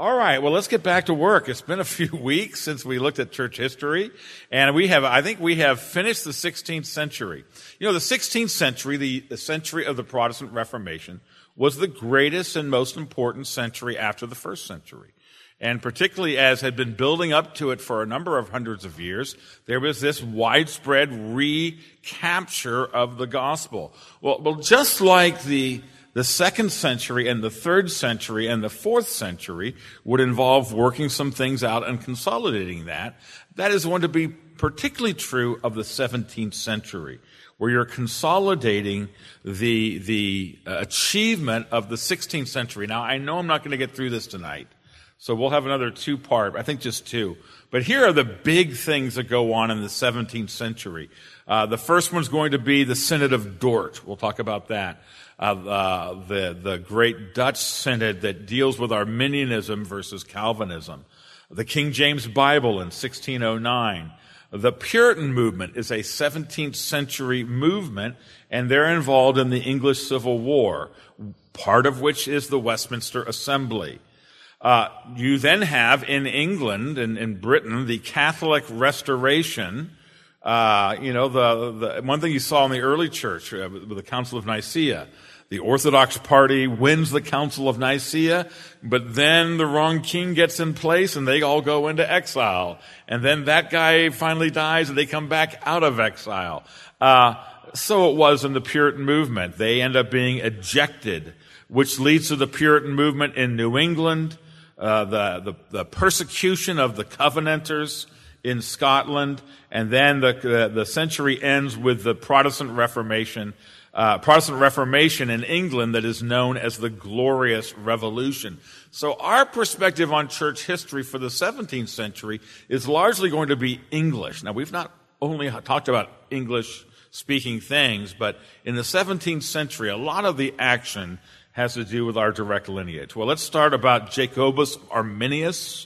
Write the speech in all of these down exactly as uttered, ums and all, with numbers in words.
All right, well, let's get back to work. It's been a few weeks since we looked at church history, and we have, I think we have finished the sixteenth century. You know, the sixteenth century, the, the century of the Protestant Reformation, was the greatest and most important century after the first century. And particularly as had been building up to it for a number of hundreds of years, there was this widespread recapture of the gospel. Well, well just like the The second century and the third century and the fourth century would involve working some things out and consolidating that. That is going to be particularly true of the seventeenth century, where you're consolidating the, the achievement of the sixteenth century. Now, I know I'm not going to get through this tonight, so we'll have another two-part, I think just two. But here are the big things that go on in the seventeenth century. Uh, the first one's going to be the Synod of Dort. We'll talk about that. Uh, uh, the, the great Dutch synod that deals with Arminianism versus Calvinism. The King James Bible in sixteen oh nine. The Puritan movement is a seventeenth century movement, and they're involved in the English Civil War, part of which is the Westminster Assembly. Uh, you then have in England and in Britain the Catholic Restoration. Uh, you know, the, the one thing you saw in the early church uh, with the Council of Nicaea. The Orthodox party wins the Council of Nicaea, but then the wrong king gets in place and they all go into exile. And then that guy finally dies and they come back out of exile. Uh, so it was in the Puritan movement. They end up being ejected, which leads to the Puritan movement in New England, uh, the, the, the persecution of the Covenanters in Scotland, and then the, the, the century ends with the Protestant Reformation Uh, Protestant Reformation in England that is known as the Glorious Revolution. So our perspective on church history for the seventeenth century is largely going to be English. Now, we've not only talked about English-speaking things, but in the seventeenth century, a lot of the action has to do with our direct lineage. Well, let's start about Jacobus Arminius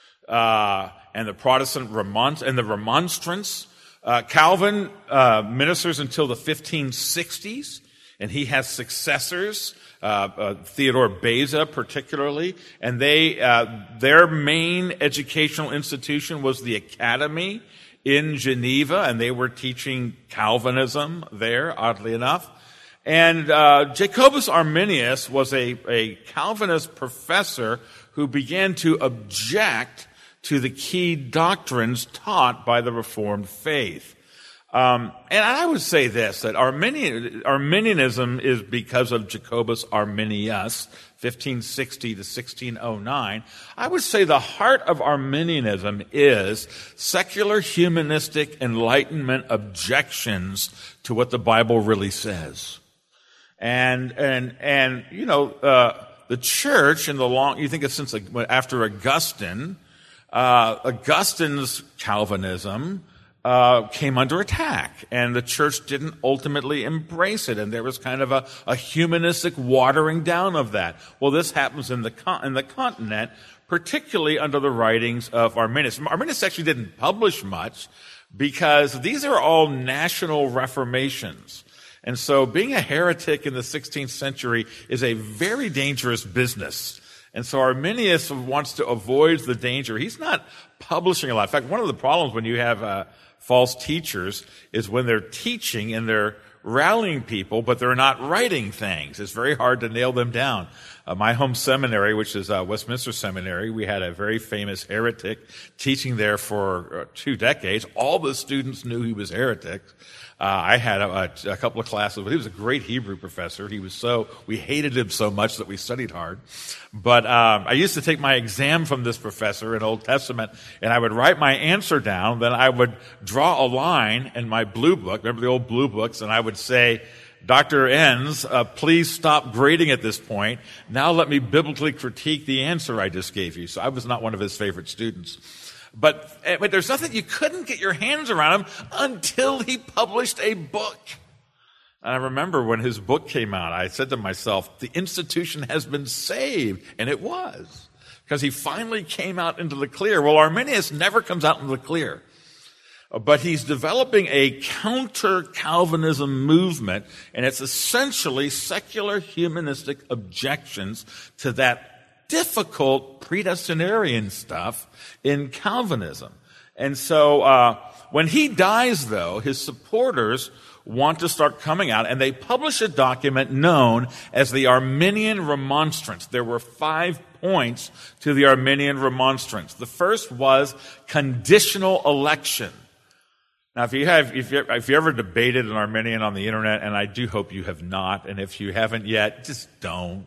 uh, and the Protestant remon- and the Remonstrants. Uh, Calvin uh, ministers until the fifteen sixties, and he has successors, uh, uh, Theodore Beza particularly, and they uh, their main educational institution was the Academy in Geneva, and they were teaching Calvinism there, oddly enough. And uh, Jacobus Arminius was a, a Calvinist professor who began to object to the key doctrines taught by the Reformed faith. Um, and I would say this, that Arminian, Arminianism is because of Jacobus Arminius, fifteen sixty to sixteen oh nine. I would say the heart of Arminianism is secular humanistic Enlightenment objections to what the Bible really says. And, and, and, you know, uh, the church in the long, you think of since after Augustine, Uh, Augustine's Calvinism uh, came under attack, and the church didn't ultimately embrace it, and there was kind of a, a humanistic watering down of that. Well, this happens in the con- in the continent, particularly under the writings of Arminius. Arminius actually didn't publish much because these are all national reformations. And so being a heretic in the sixteenth century is a very dangerous business. And so Arminius wants to avoid the danger. He's not publishing a lot. In fact, one of the problems when you have uh, false teachers is when they're teaching and they're rallying people, but they're not writing things. It's very hard to nail them down. Uh, my home seminary, which is uh, Westminster Seminary, we had a very famous heretic teaching there for uh, two decades. All the students knew he was heretic. Uh, I had a, a, a couple of classes, but he was a great Hebrew professor. He was so, we hated him so much that we studied hard. But um, I used to take my exam from this professor in Old Testament, and I would write my answer down. Then I would draw a line in my blue book, remember the old blue books, and I would say, Doctor Enns, uh, please stop grading at this point. Now let me biblically critique the answer I just gave you. So I was not one of his favorite students. But, but there's nothing, you couldn't get your hands around him until he published a book. And I remember when his book came out, I said to myself, the institution has been saved. And it was. Because he finally came out into the clear. Well, Arminius never comes out into the clear. But he's developing a counter-Calvinism movement, and it's essentially secular humanistic objections to that difficult predestinarian stuff in Calvinism. And so uh, when he dies, though, his supporters want to start coming out, and they publish a document known as the Arminian Remonstrance. There were five points to the Arminian Remonstrance. The first was conditional election. Now, if you have, if you if you ever debated an Arminian on the internet, and I do hope you have not, and if you haven't yet, just don't.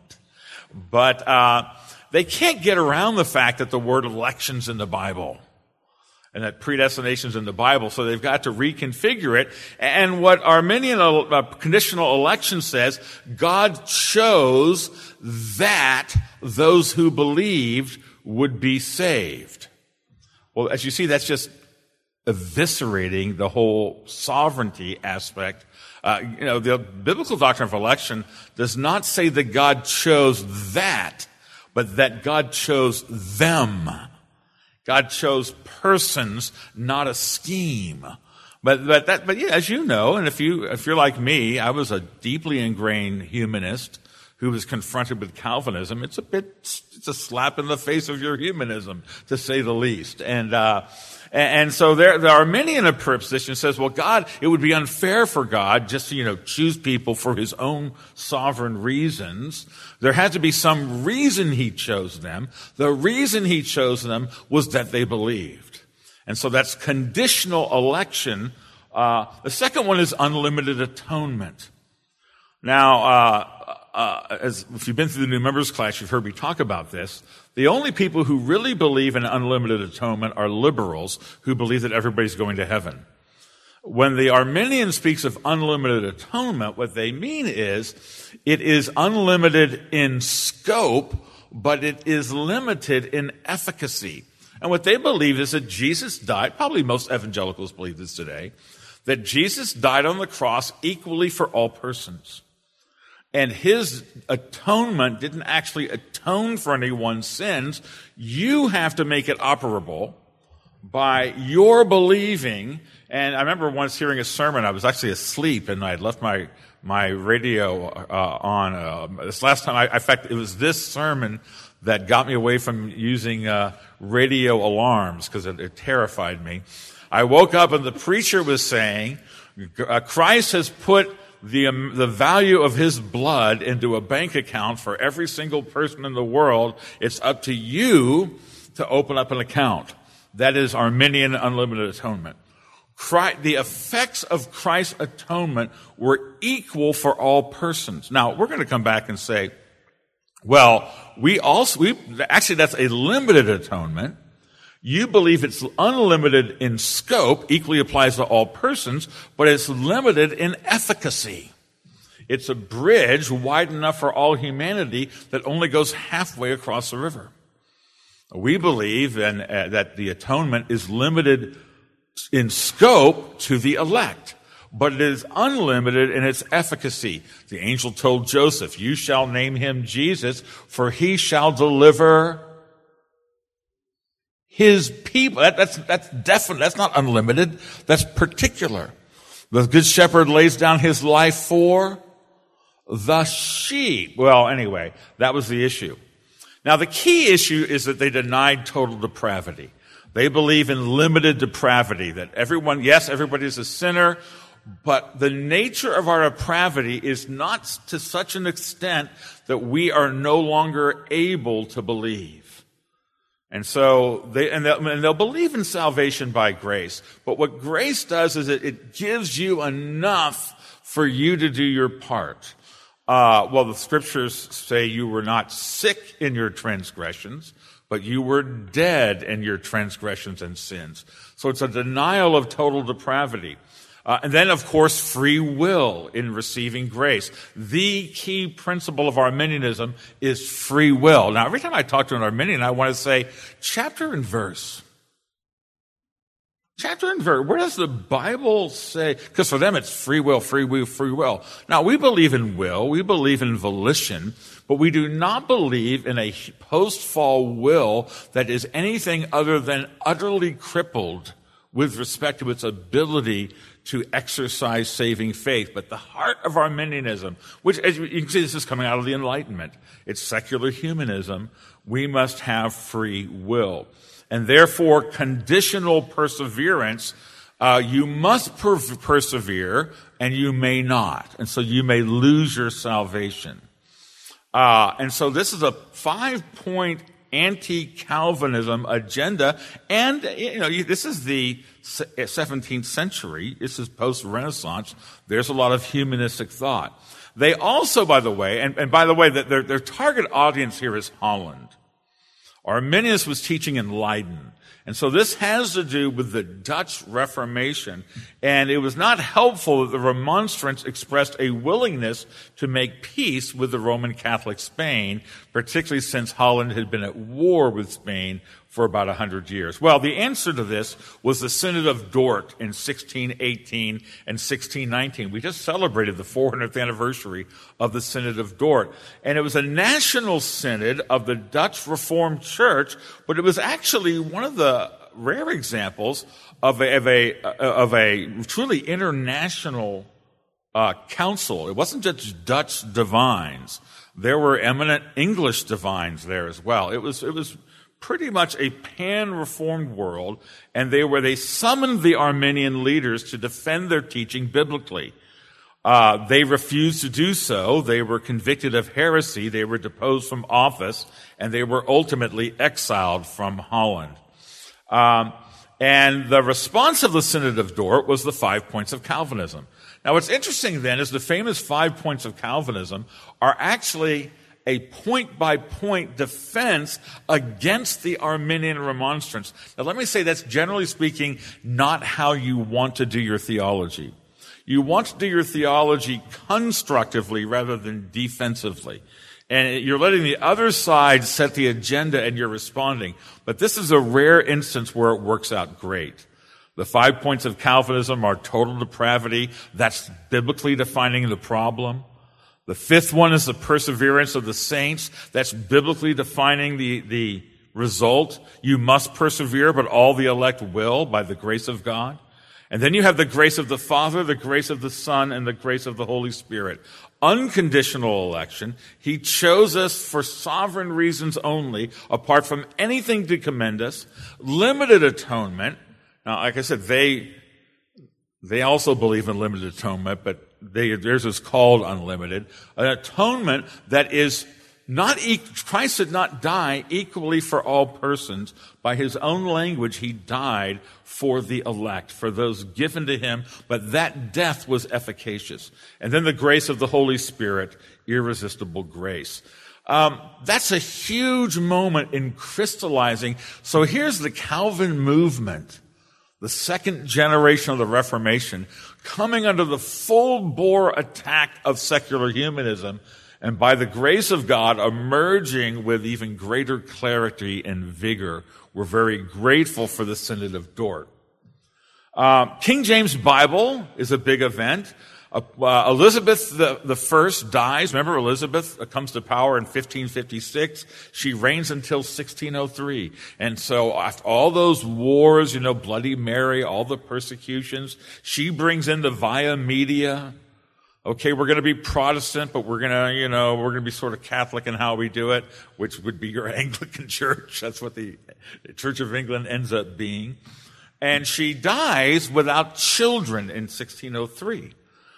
But uh, they can't get around the fact that the word election's in the Bible, and that predestination's in the Bible, so they've got to reconfigure it. And what Arminian uh, conditional election says, God chose that those who believed would be saved. Well, as you see, that's just eviscerating the whole sovereignty aspect. Uh, you know, the biblical doctrine of election does not say that God chose that, but that God chose them. God chose persons, not a scheme. But but that but yeah, as you know, and if you if you're like me, I was a deeply ingrained humanist who was confronted with Calvinism. It's a bit it's a slap in the face of your humanism, to say the least. And uh And so there, the Arminian position says, well, God, it would be unfair for God just to, you know, choose people for his own sovereign reasons. There had to be some reason he chose them. The reason he chose them was that they believed. And so that's conditional election. Uh, the second one is unlimited atonement. Now, uh, uh, as if you've been through the new members class, you've heard me talk about this. The only people who really believe in unlimited atonement are liberals who believe that everybody's going to heaven. When the Arminian speaks of unlimited atonement, what they mean is it is unlimited in scope, but it is limited in efficacy. And what they believe is that Jesus died, probably most evangelicals believe this today, that Jesus died on the cross equally for all persons. And his atonement didn't actually atone for anyone's sins. You have to make it operable by your believing. And I remember once hearing a sermon. I was actually asleep, and I had left my my radio uh, on. Uh, this last time, I, in fact, it was this sermon that got me away from using uh, radio alarms because it, it terrified me. I woke up, and the preacher was saying, uh, Christ has put the um, the value of his blood into a bank account for every single person in the world. It's up to you to open up an account. That is Arminian unlimited atonement. Christ, the effects of Christ's atonement were equal for all persons. Now, we're going to come back and say, well, we also, we, actually that's a limited atonement. You believe it's unlimited in scope, equally applies to all persons, but it's limited in efficacy. It's a bridge wide enough for all humanity that only goes halfway across the river. We believe in, uh, that the atonement is limited in scope to the elect, but it is unlimited in its efficacy. The angel told Joseph, you shall name him Jesus, for he shall deliver his people. That, that's, that's definite. That's not unlimited. That's particular. The good shepherd lays down his life for the sheep. Well, anyway, that was the issue. Now, the key issue is that they denied total depravity. They believe in limited depravity, that everyone, yes, everybody is a sinner, but the nature of our depravity is not to such an extent that we are no longer able to believe. And so they, and they'll, and they'll believe in salvation by grace. But what grace does is it, it gives you enough for you to do your part. Uh, well, the scriptures say you were not sick in your transgressions, but you were dead in your transgressions and sins. So it's a denial of total depravity. Uh, and then, of course, free will in receiving grace. The key principle of Arminianism is free will. Now, every time I talk to an Arminian, I want to say, chapter and verse. Chapter and verse. Where does the Bible say? Because for them, it's free will, free will, free will. Now, we believe in will. We believe in volition. But we do not believe in a post-fall will that is anything other than utterly crippled with respect to its ability to exercise saving faith. But the heart of Arminianism, which, as you can see, this is coming out of the Enlightenment. It's secular humanism, We must have free will. And therefore, conditional perseverance, uh, you must per- persevere and you may not. And so you may lose your salvation. Uh, and so this is a five-point anti-Calvinism agenda. And, you know, you, this is the seventeenth century. This is post-Renaissance. There's a lot of humanistic thought. They also, by the way, and, and by the way, their, their target audience here is Holland. Arminius was teaching in Leiden. And so this has to do with the Dutch Reformation. And it was not helpful that the Remonstrants expressed a willingness to make peace with the Roman Catholic Spain, particularly since Holland had been at war with Spain for about a hundred years. Well, the answer to this was the Synod of Dort in sixteen eighteen and sixteen nineteen. We just celebrated the four hundredth anniversary of the Synod of Dort. And it was a national synod of the Dutch Reformed Church, but it was actually one of the rare examples of a, of a, of a truly international uh, council. It wasn't just Dutch divines. There were eminent English divines there as well. It was, it was pretty much a pan-reformed world, and they were, they summoned the Arminian leaders to defend their teaching biblically. Uh, they refused to do so. They were convicted of heresy. They were deposed from office, and they were ultimately exiled from Holland. Um, and the response of the Synod of Dort was the five points of Calvinism. Now, what's interesting then is the famous five points of Calvinism are actually a point-by-point defense against the Arminian remonstrance. Now, let me say that's generally speaking not how you want to do your theology. You want to do your theology constructively rather than defensively. And you're letting the other side set the agenda and you're responding. But this is a rare instance where it works out great. The five points of Calvinism are total depravity. That's biblically defining the problem. The fifth one is the perseverance of the saints. That's biblically defining the, the result. You must persevere, but all the elect will by the grace of God. And then you have the grace of the Father, the grace of the Son, and the grace of the Holy Spirit. Unconditional election. He chose us for sovereign reasons only, apart from anything to commend us. Limited atonement. Now, like I said, they, they also believe in limited atonement, but They, theirs is called unlimited. An atonement that is not, Christ did not die equally for all persons. By his own language, he died for the elect, for those given to him, but that death was efficacious. And then the grace of the Holy Spirit, irresistible grace. Um, that's a huge moment in crystallizing. So here's the Calvin movement, the second generation of the Reformation, coming under the full-bore attack of secular humanism, and by the grace of God, emerging with even greater clarity and vigor. We're very grateful for the Synod of Dort. Uh, King James Bible is a big event. Uh, uh, Elizabeth the, the First dies. Remember, Elizabeth comes to power in fifteen fifty-six. She reigns until sixteen oh three. And so after all those wars, you know, Bloody Mary, all the persecutions, she brings in the Via Media. Okay, we're going to be Protestant, but we're going to, you know, we're going to be sort of Catholic in how we do it, which would be your Anglican church. That's what the Church of England ends up being. And she dies without children in sixteen oh three.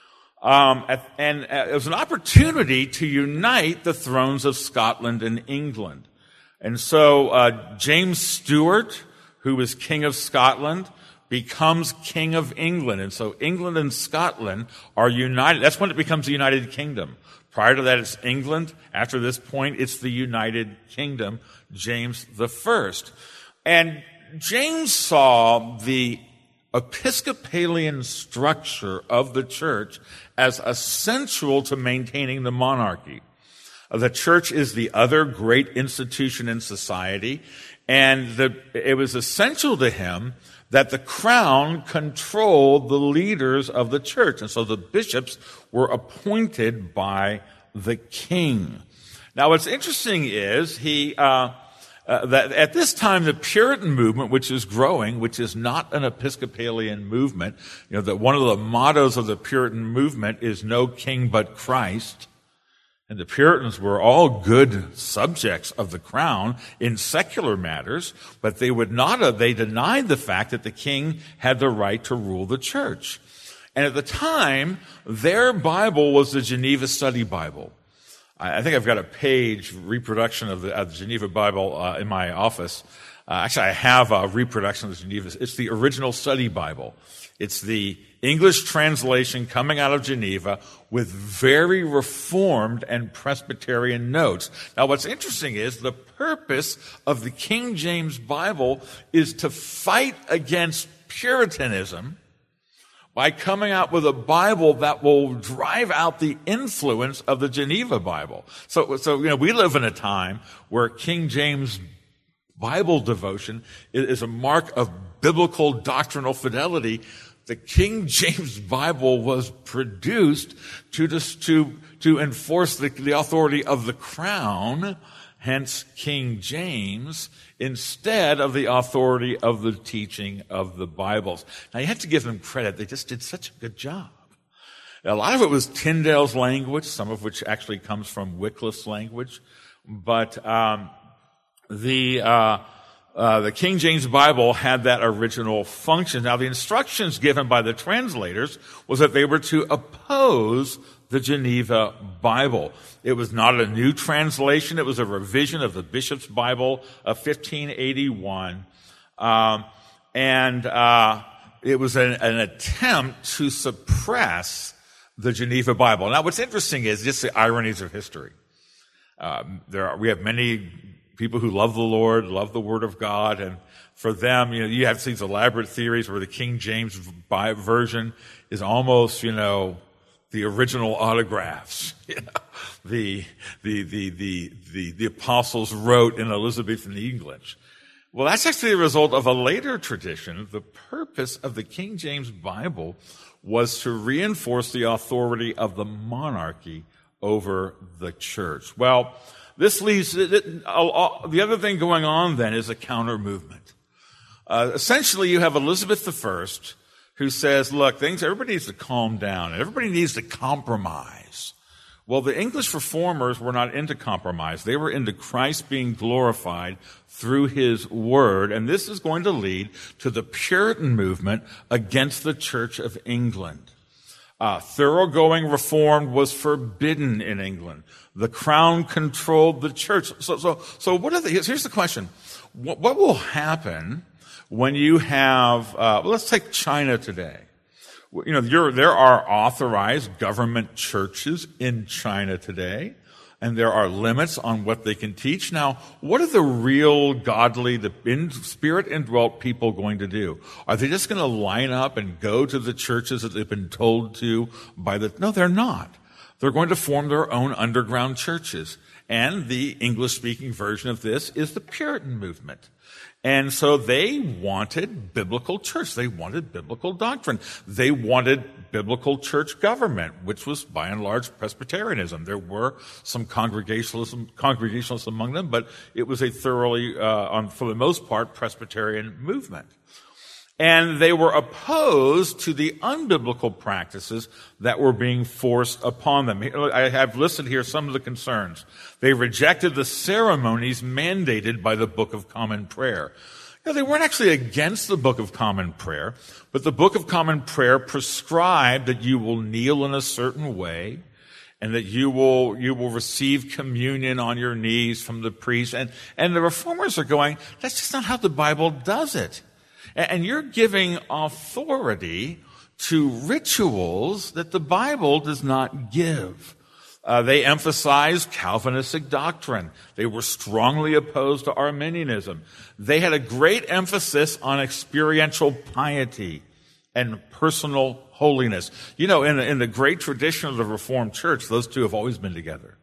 Um, and it was an opportunity to unite the thrones of Scotland and England. And so uh, James Stuart, who was King of Scotland, becomes King of England. And so England and Scotland are united. That's when it becomes the United Kingdom. Prior to that, it's England. After this point, it's the United Kingdom, James the First. And James saw the Episcopalian structure of the church as essential to maintaining the monarchy. The church is the other great institution in society, and the, it was essential to him that the crown controlled the leaders of the church. And so the bishops were appointed by the king. Now, what's interesting is he, uh, uh, that at this time, the Puritan movement, which is growing, which is not an Episcopalian movement, you know, that one of the mottos of the Puritan movement is no king but Christ. And the Puritans were all good subjects of the crown in secular matters, but they would not have, they denied the fact that the king had the right to rule the church. And at the time, their Bible was the Geneva Study Bible. I think I've got a page reproduction of the, of the Geneva Bible uh, in my office. Uh, actually, I have a reproduction of the Geneva. It's the original study Bible. It's the English translation coming out of Geneva with very Reformed and Presbyterian notes. Now, what's interesting is the purpose of the King James Bible is to fight against Puritanism by coming out with a Bible that will drive out the influence of the Geneva Bible. So, so you know, we live in a time where King James Bible devotion is a mark of biblical doctrinal fidelity. The King James Bible was produced to to to enforce the, the authority of the crown, hence King James, instead of the authority of the teaching of the Bibles. Now, you have to give them credit. They just did such a good job. A lot of it was Tyndale's language, some of which actually comes from Wycliffe's language. But um, the uh, uh, the King James Bible had that original function. Now, the instructions given by the translators was that they were to oppose the Geneva Bible. It was not a new translation. It was a revision of the Bishop's Bible of fifteen eighty-one. Um, and uh, it was an, an attempt to suppress the Geneva Bible. Now, what's interesting is just the ironies of history. Um, there are, we have many people who love the Lord, love the Word of God, and for them, you know, you have these elaborate theories where the King James version is almost, you know, the original autographs. You know, the, the, the, the, the, the apostles wrote in Elizabethan English. Well, that's actually a result of a later tradition. The purpose of the King James Bible was to reinforce the authority of the monarchy over the church. Well, this leads, the other thing going on then is a counter movement. Uh, essentially, you have Elizabeth the First, who says, look, things, everybody needs to calm down, and everybody needs to compromise. Well, the English reformers were not into compromise. They were into Christ being glorified through his word, and this is going to lead to the Puritan movement against the Church of England. Uh, thoroughgoing reform was forbidden in England. The crown controlled the church. So, so, so what are the, here's the question. What, what will happen when you have, uh, well, let's take China today. You know, you're, there are authorized government churches in China today, and there are limits on what they can teach. Now, what are the real godly, the in spirit indwelt people going to do? Are they just going to line up and go to the churches that they've been told to by the, no, they're not. They're going to form their own underground churches. And the English-speaking version of this is the Puritan movement. And so they wanted biblical church. They wanted biblical doctrine. They wanted biblical church government, which was by and large Presbyterianism. There were some congregationalism, congregationalists among them, but it was a thoroughly, uh, on, for the most part, Presbyterian movement. And they were opposed to the unbiblical practices that were being forced upon them. I have listed here some of the concerns. They rejected the ceremonies mandated by the Book of Common Prayer. You know, they weren't actually against the Book of Common Prayer, but the Book of Common Prayer prescribed that you will kneel in a certain way, and that you will you will receive communion on your knees from the priest. And, and the reformers are going, that's just not how the Bible does it. And you're giving authority to rituals that the Bible does not give. Uh, they emphasized Calvinistic doctrine. They were strongly opposed to Arminianism. They had a great emphasis on experiential piety and personal holiness. You know, in the, in the great tradition of the Reformed Church, those two have always been together.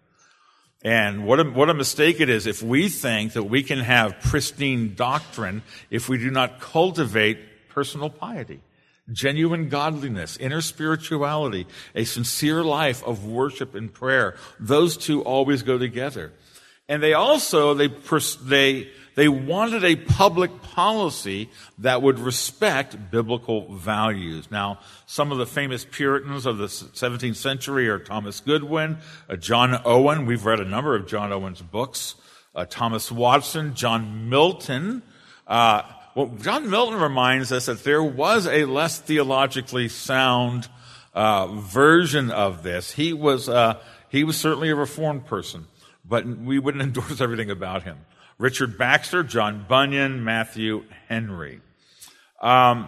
And what a, what a mistake it is if we think that we can have pristine doctrine if we do not cultivate personal piety, genuine godliness, inner spirituality, a sincere life of worship and prayer. Those two always go together. And they also, they, they, they wanted a public policy that would respect biblical values. Now, some of the famous Puritans of the seventeenth century are Thomas Goodwin, uh, John Owen. We've read a number of John Owen's books. Uh, Thomas Watson, John Milton. Uh, well, John Milton reminds us that there was a less theologically sound uh, version of this. He was uh, he was certainly a reformed person, but we wouldn't endorse everything about him. Richard Baxter, John Bunyan, Matthew Henry. Um,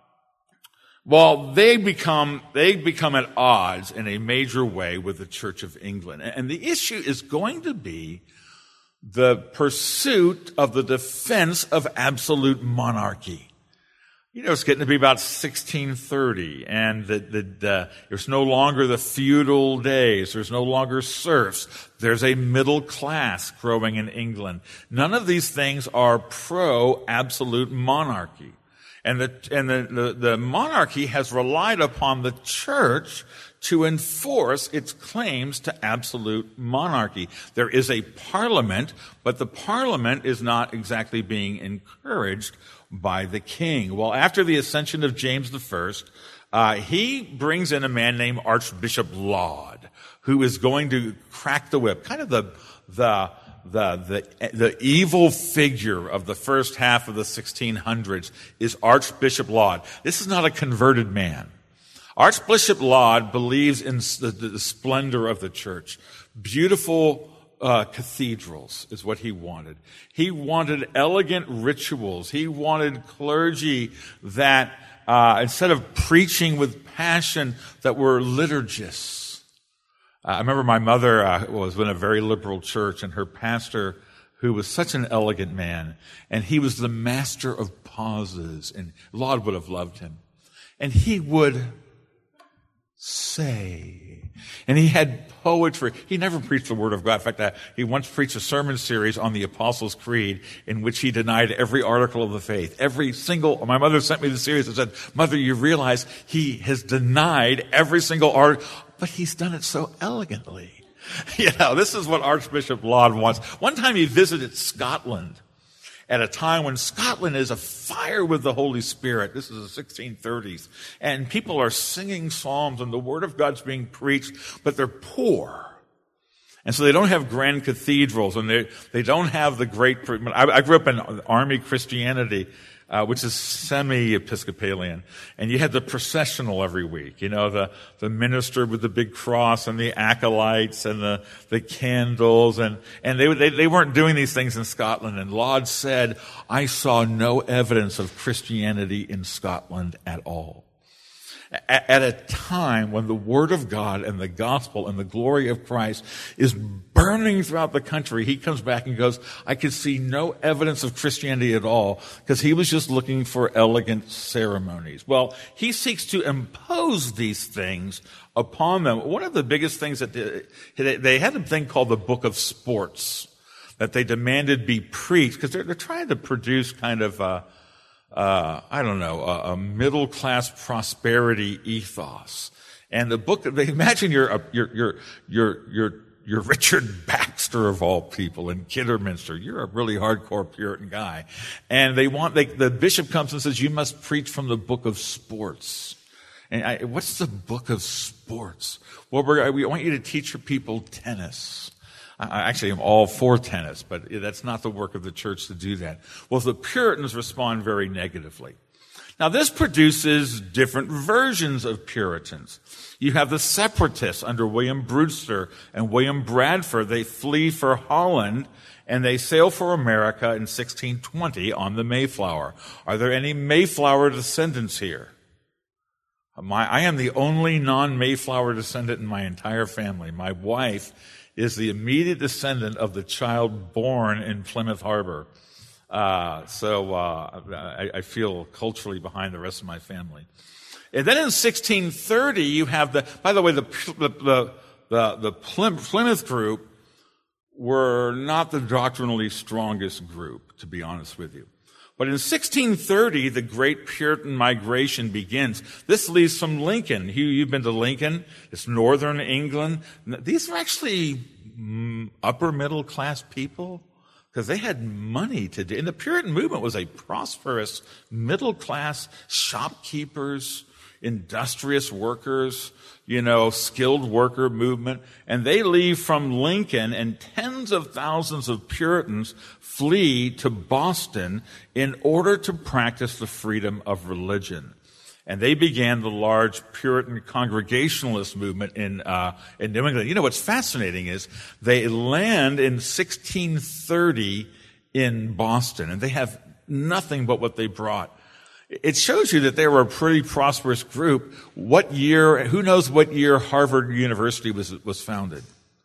well, they become they become at odds in a major way with the Church of England, and the issue is going to be the pursuit of the defense of absolute monarchy. You know, it's getting to be about sixteen thirty, and the, the, the, there's no longer the feudal days. There's no longer serfs. There's a middle class growing in England. None of these things are pro-absolute monarchy. And the, and the, the, the monarchy has relied upon the church to enforce its claims to absolute monarchy. There is a parliament, but the parliament is not exactly being encouraged by the king. Well, after the ascension of James the First, uh, he brings in a man named Archbishop Laud, who is going to crack the whip, kind of the, the, The, the, the evil figure of the first half of the sixteen hundreds is Archbishop Laud. This is not a converted man. Archbishop Laud believes in the, the splendor of the church. Beautiful uh, cathedrals is what he wanted. He wanted elegant rituals. He wanted clergy that, uh, instead of preaching with passion, that were liturgists. I remember my mother uh, was in a very liberal church, and her pastor, who was such an elegant man, and he was the master of pauses, and Laud would have loved him. And he would say, and he had poetry. He never preached the Word of God. In fact, uh, he once preached a sermon series on the Apostles' Creed in which he denied every article of the faith. Every single, my mother sent me the series and said, Mother, you realize he has denied every single article. But he's done it so elegantly. You know, this is what Archbishop Laud wants. One time he visited Scotland at a time when Scotland is afire with the Holy Spirit. This is the sixteen thirties. And people are singing psalms and the Word of God's being preached, but they're poor. And so they don't have grand cathedrals, and they they don't have the great... I, I grew up in Army Christianity, Uh, which is semi-Episcopalian. And you had the processional every week, you know, the, the minister with the big cross and the acolytes and the, the candles. And, and they, they, they weren't doing these things in Scotland. And Laud said, I saw no evidence of Christianity in Scotland at all. At, at a time when the Word of God and the gospel and the glory of Christ is burning throughout the country, he comes back and goes, I could see no evidence of Christianity at all, because he was just looking for elegant ceremonies. Well, he seeks to impose these things upon them. One of the biggest things that they, they had a thing called the Book of Sports that they demanded be preached, because they're, they're trying to produce kind of uh Uh, I don't know, a, a middle-class prosperity ethos. And the book, they imagine you're, a, you're, you're, you're, you're, you're Richard Baxter of all people in Kidderminster. You're a really hardcore Puritan guy. And they want, they, the bishop comes and says, you must preach from the Book of Sports. And I, what's the Book of Sports? Well, we're, we want you to teach your people tennis. I actually am all for tennis, but that's not the work of the church to do that. Well, the Puritans respond very negatively. Now, this produces different versions of Puritans. You have the separatists under William Brewster and William Bradford. They flee for Holland, and they sail for America in sixteen twenty on the Mayflower. Are there any Mayflower descendants here? My, I am the only non-Mayflower descendant in my entire family. My wife is the immediate descendant of the child born in Plymouth Harbor. Uh, so uh, I, I feel culturally behind the rest of my family. And then in sixteen thirty, you have the, by the way, the, the, the, the Plymouth group were not the doctrinally strongest group, to be honest with you. But in sixteen thirty, the great Puritan migration begins. This leaves from Lincoln. Hugh, you've been to Lincoln. It's northern England. These are actually mm, upper middle class people. because they had money to do. And the Puritan movement was a prosperous, middle-class shopkeepers, industrious workers, you know, skilled worker movement. And they leave from Lincoln, and tens of thousands of Puritans flee to Boston in order to practice the freedom of religion. And they began the large Puritan Congregationalist movement in uh, in New England. You know, what's fascinating is they land in sixteen thirty in Boston, and they have nothing but what they brought. It shows you that they were a pretty prosperous group. What year, who knows what year Harvard University was was founded?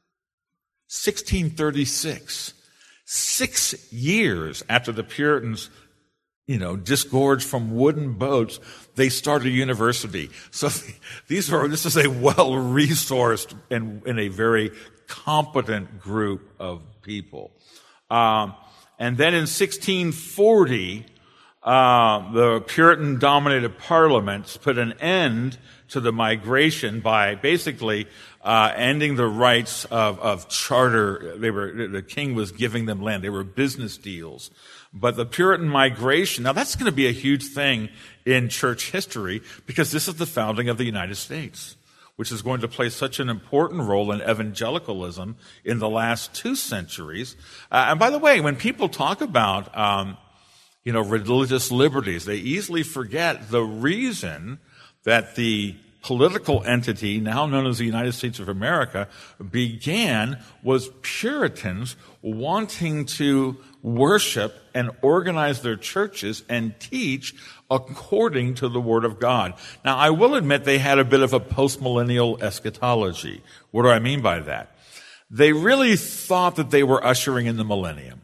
sixteen thirty-six. Six years after the Puritans, you know, disgorged from wooden boats, they started a university. So these are, this is a well-resourced and, and a very competent group of people. Um, and then in sixteen forty, uh, the Puritan-dominated parliaments put an end to the migration by basically uh, ending the rights of, of charter. They were, the king was giving them land. They were business deals. But the Puritan migration, now that's going to be a huge thing in church history, because this is the founding of the United States, which is going to play such an important role in evangelicalism in the last two centuries. Uh, and by the way, when people talk about, um, you know, religious liberties, they easily forget the reason that the political entity, now known as the United States of America, began was Puritans wanting to worship and organize their churches and teach according to the Word of God. Now, I will admit they had a bit of a postmillennial eschatology. What do I mean by that? They really thought that they were ushering in the millennium.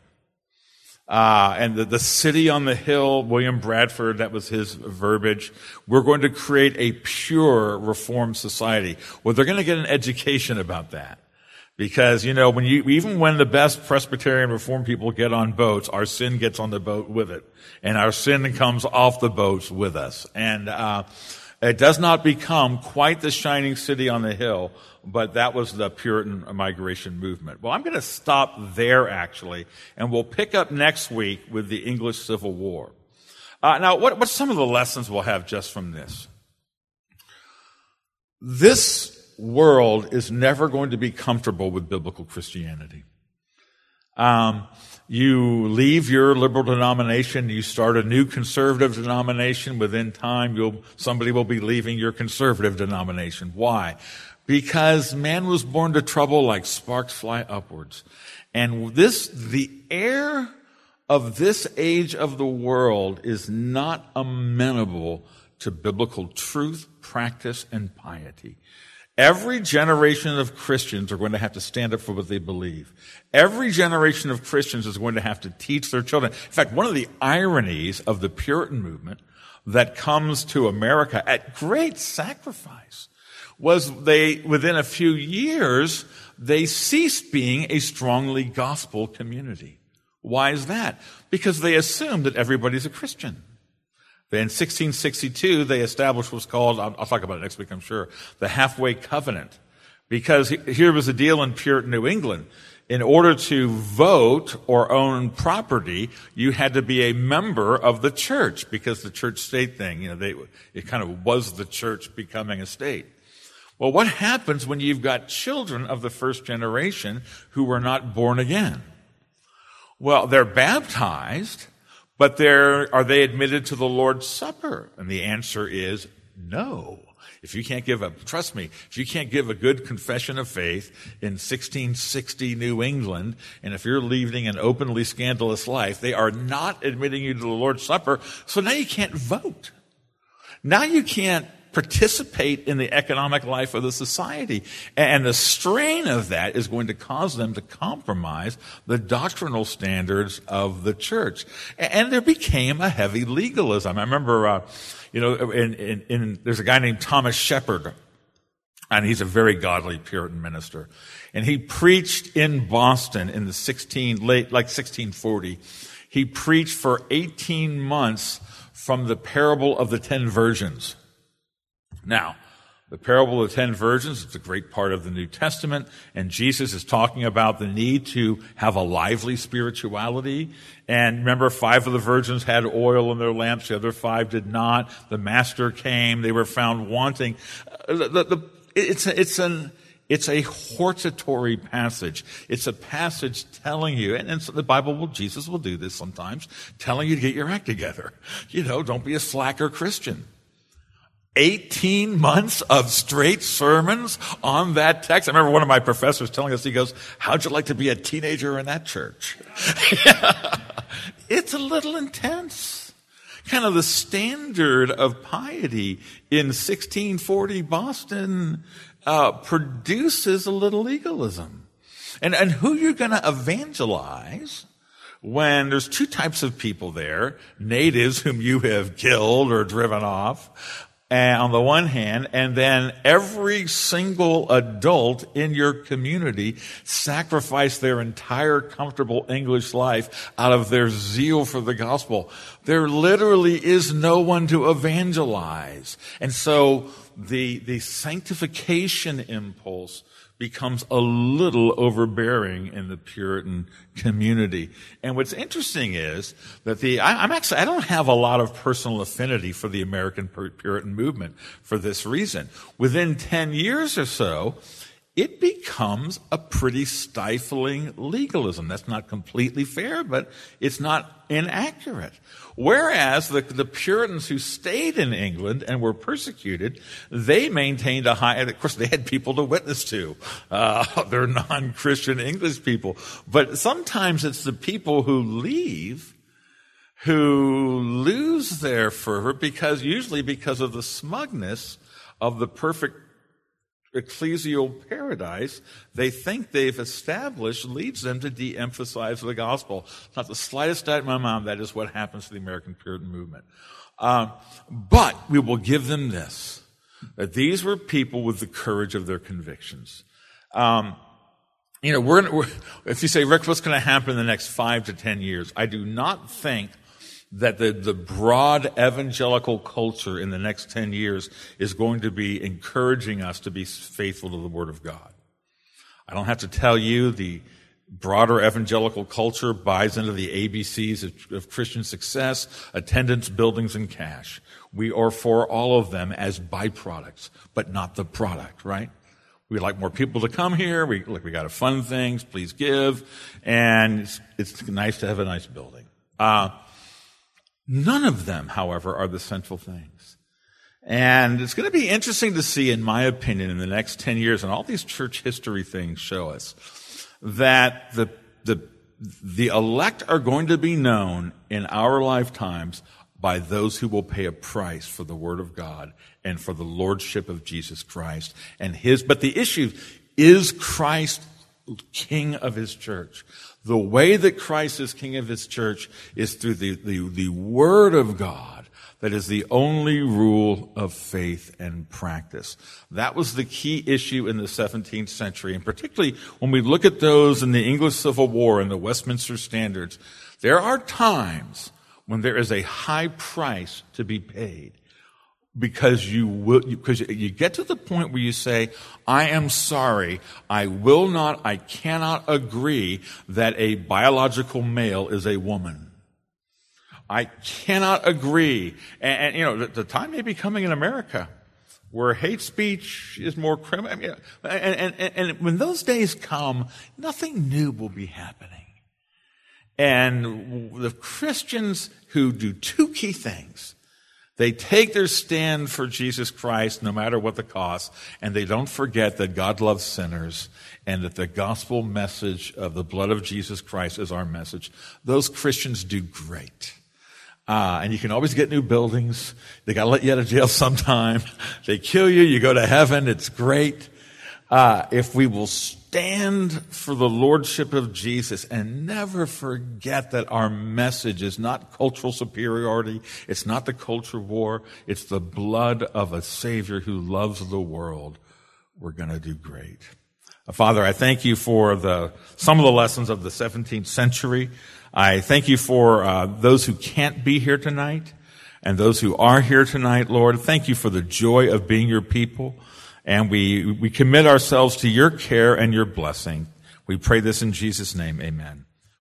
Uh, and the, the city on the hill, William Bradford, that was his verbiage. We're going to create a pure reformed society. Well, they're going to get an education about that. Because, you know, when you, even when the best Presbyterian Reformed people get on boats, our sin gets on the boat with it. And our sin comes off the boats with us. And, uh, it does not become quite the shining city on the hill, but that was the Puritan migration movement. Well, I'm going to stop there, actually, and we'll pick up next week with the English Civil War. Uh, now, what, what's some of the lessons we'll have just from this? This world is never going to be comfortable with biblical Christianity. Um, you leave your liberal denomination, you start a new conservative denomination. Within time, you'll, somebody will be leaving your conservative denomination. Why? Because man was born to trouble like sparks fly upwards. And this, the air of this age of the world is not amenable to biblical truth, practice, and piety. Every generation of Christians are going to have to stand up for what they believe. Every generation of Christians is going to have to teach their children. In fact, one of the ironies of the Puritan movement that comes to America at great sacrifice was they, within a few years, they ceased being a strongly gospel community. Why is that? Because they assumed that everybody's a Christian. In sixteen sixty-two, they established what's called, I'll, I'll talk about it next week, I'm sure, the halfway covenant. Because here was a deal in Puritan New England. In order to vote or own property, you had to be a member of the church, because the church-state thing, you know, they, it kind of was the church becoming a state. Well, what happens when you've got children of the first generation who were not born again? Well, they're baptized, but they're, are they admitted to the Lord's Supper? And the answer is no. If you can't give a, trust me, if you can't give a good confession of faith in sixteen sixty New England, and if you're leading an openly scandalous life, they are not admitting you to the Lord's Supper, so now you can't vote. Now you can't participate in the economic life of the society. And the strain of that is going to cause them to compromise the doctrinal standards of the church. And there became a heavy legalism. I remember, uh, you know, in, in, in, there's a guy named Thomas Shepard, and he's a very godly Puritan minister. And he preached in Boston in the sixteen, late, like sixteen forty. He preached for eighteen months from the parable of the ten virgins. Now, The parable of the ten virgins, it's a great part of the New Testament, and Jesus is talking about the need to have a lively spirituality. And remember, five of the virgins had oil in their lamps, the other five did not. The master came, they were found wanting. The, the, the, it's, a, it's an, it's a hortatory passage. It's a passage telling you, and, and so the Bible will, Jesus will do this sometimes, telling you to get your act together. You know, don't be a slacker Christian. eighteen months of straight sermons on that text. I remember one of my professors telling us, he goes, how'd you like to be a teenager in that church? It's a little intense. Kind of the standard of piety in sixteen forty Boston uh, produces a little legalism. And, and who you're going to evangelize when there's two types of people there, natives whom you have killed or driven off, and on the one hand, and then every single adult in your community sacrificed their entire comfortable English life out of their zeal for the gospel. There literally is no one to evangelize. And so the, the sanctification impulse becomes a little overbearing in the Puritan community. And what's interesting is that the, I, I'm actually, I don't have a lot of personal affinity for the American Puritan movement for this reason. Within ten years or so, it becomes a pretty stifling legalism. That's not completely fair, but it's not inaccurate. Whereas the, the Puritans who stayed in England and were persecuted, they maintained a high, of course they had people to witness to. Uh, they're non-Christian English people. But sometimes it's the people who leave who lose their fervor because, usually because of the smugness of the perfect ecclesial paradise they think they've established leads them to de-emphasize the gospel. Not the slightest doubt in my mind that is what happens to the American Puritan movement. Um, but we will give them this, that these were people with the courage of their convictions. Um, you know, we're, we're if you say, Rick, what's going to happen in the next five to ten years? I do not think that the, the broad evangelical culture in the next ten years is going to be encouraging us to be faithful to the Word of God. I don't have to tell you the broader evangelical culture buys into the A B Cs of, of Christian success, attendance, buildings, and cash. We are for all of them as byproducts, but not the product, right? We'd like more people to come here. We, look, we got to fund things. Please give. And it's, it's nice to have a nice building. Uh, None of them, however, are the central things. And it's going to be interesting to see, in my opinion, in the next ten years, and all these church history things show us, that the, the, the elect are going to be known in our lifetimes by those who will pay a price for the Word of God and for the Lordship of Jesus Christ and His. But the issue is Christ King of His church. The way that Christ is King of His church is through the, the, the Word of God that is the only rule of faith and practice. That was the key issue in the seventeenth century, and particularly when we look at those in the English Civil War and the Westminster Standards, there are times when there is a high price to be paid. Because you will, because you get to the point where you say, I am sorry, I will not, I cannot agree that a biological male is a woman. I cannot agree. And, and you know, the, the time may be coming in America where hate speech is more criminal. I mean, and, and, and when those days come, nothing new will be happening. And the Christians who do two key things, they take their stand for Jesus Christ no matter what the cost, and they don't forget that God loves sinners and that the gospel message of the blood of Jesus Christ is our message. Those Christians do great. Uh, and you can always get new buildings. They got to let you out of jail sometime. They kill you, you go to heaven. It's great. Uh, if we will stand for the lordship of Jesus and never forget that our message is not cultural superiority, it's not the culture war, it's the blood of a Savior who loves the world, we're going to do great. Uh, Father, I thank you for the some of the lessons of the seventeenth century. I thank you for uh, those who can't be here tonight. and those who are here tonight, Lord. Thank you for the joy of being your people. And we, we commit ourselves to your care and your blessing. We pray this in Jesus' name. Amen.